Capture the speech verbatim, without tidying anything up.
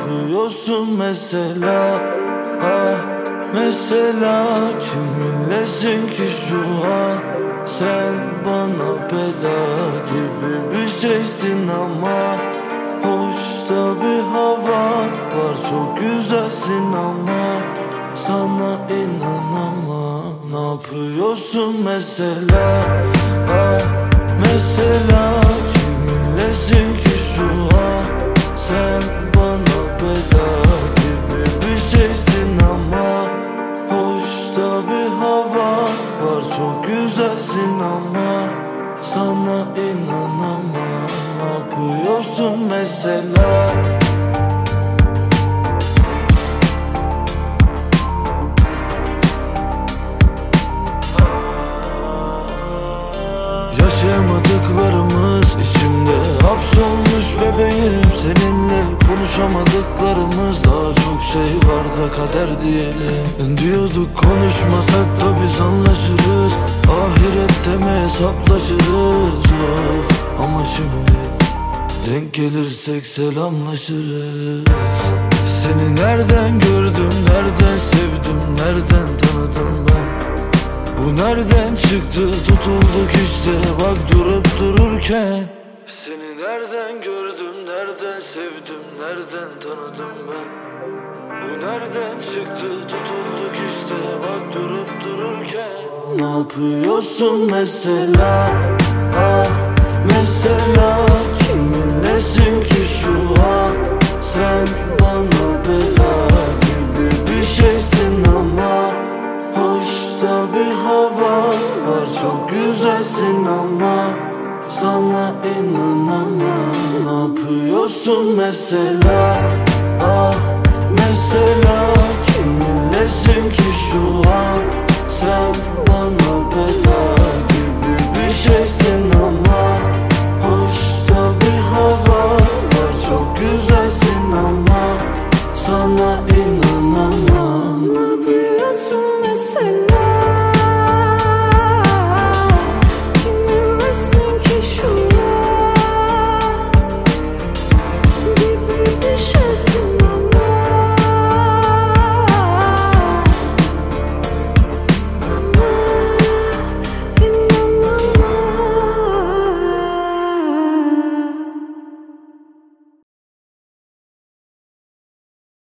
yapıyorsun mesela? Ah mesela kiminlesin ki şu an? Sen bana bela gibi bir şeysin ama hoşta bir hava var, çok güzelsin ama sana inanamam. Ne yapıyorsun mesela? Ah mesela kiminlesin ki şu an? Sen bana bela gibi bir şeysin ama hoşta bir hava var, çok güzelsin ama sana inanamam. Ne yapıyorsun mesela? Yaşayamadıklarımız içimde hapsolmuş bebeğim. Seninle konuşamadıklarımız, daha çok şey var da kader diyelim. Diyorduk konuşmasak da biz anlaşırız, ahirette mi hesaplaşırız? Of, ama şimdi denk gelirsek selamlaşırız. Seni nereden gördüm, nereden sevdim, nereden tanıdım ben? Bu nereden çıktı, tutulduk işte bak durup dururken. Seni nereden gördüm, nereden sevdim, nereden tanıdım ben? Bu nereden çıktı, tutulduk işte bak durup dururken. Ne yapıyorsun mesela? Ah mesela kiminlesin ki şu an? Sen bana bela gibi bir şeysin ama hoşta bir hava var, çok güzelsin ama sana inanamam. Ne yapıyorsun mesela? Ah mesela kiminlesin ki şu an? Sen bana